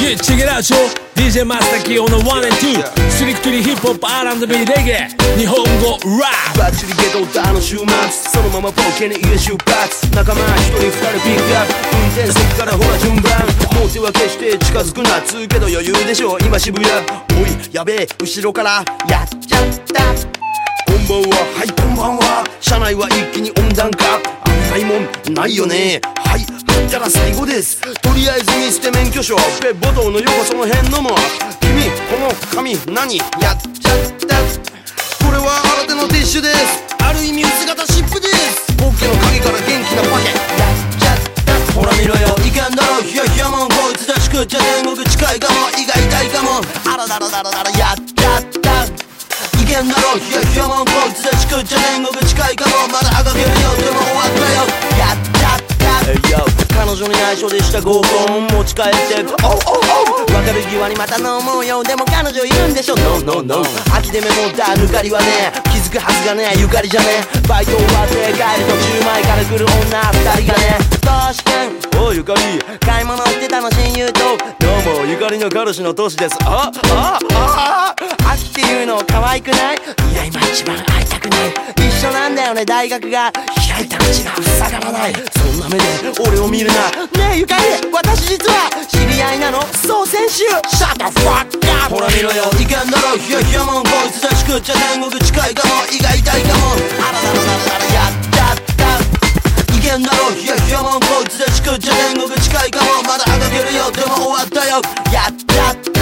Yeah, check it out, yo. DJ マスタキオの1 and 2 スリクトリヒップホップ R&B レゲエ日本語ラップバッチリゲドタの週末そのままポケに家出発仲間一人二人ピックアップ運転席からほら順番もう手は決して近づくなつうけど余裕でしょ今渋谷おいやべえ後ろからやっちゃったこんばんははいこんばんは車内は一気に温暖化危ないもんないよねはい入ったら最後ですとりあえず見捨て免許証ペッボトの横その辺のも君この紙何やっちゃったこれは新手のティッシュですある意味薄型湿布ですポッケの鍵から元気なパケやっちゃったほら見ろよいかんだろヒヤヒヤもんこいつだし食っちゃ天国近いかも胃が痛いかもあらだらだらだらやっちゃったいけんだろヒヤヒヤもんこいつだし食っちゃ天国近いかもまだあがけるよでも終わったよやっちゃった彼女に内緒でした合コン持ち帰っておうおうおう別れ際にまた飲もうよでも彼女いるんでしょ No no no 秋でメモった抜かりはね気づくはずがねゆかりじゃねバイト終わって帰る途中前から来る女二人がねトシ君おうゆかり買い物行ってたの親友とどうもゆかりの彼氏のトシです秋っていうの可愛くないいや今一番会いたくない一緒なんだよね大学が開いた口が塞がらないそんな目で俺を見るなねえゆかり私実は知り合いなのそう先週シャットファッカーほら見ろよいかんだろヒヤヒヤもんこいつだし食っちゃ天国近いかも胃が痛いかもあらららららやっちゃったいけんだろヒヤヒヤもんこいつだし食っちゃ天国近いかもまだあがけるよでも終わったよやっちゃった